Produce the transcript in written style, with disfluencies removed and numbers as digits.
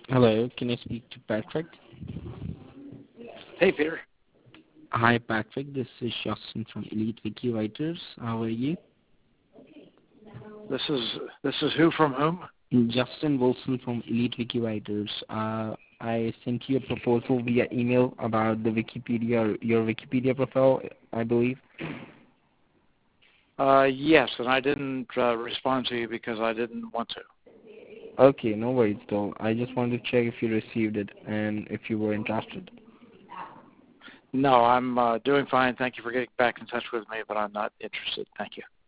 Hello, can I speak to Patrick? Hey, Peter. Hi, Patrick. This is Justin from Elite Wiki Writers. How are you? This is who from whom? Justin Wilson from Elite Wiki Writers. I sent you a proposal via email about the Wikipedia, your Wikipedia profile, I believe. Yes, and I didn't respond to you because I didn't want to. Okay, no worries though. I just wanted to check if you received it and if you were interested. No, I'm doing fine. Thank you for getting back in touch with me, but I'm not interested. Thank you.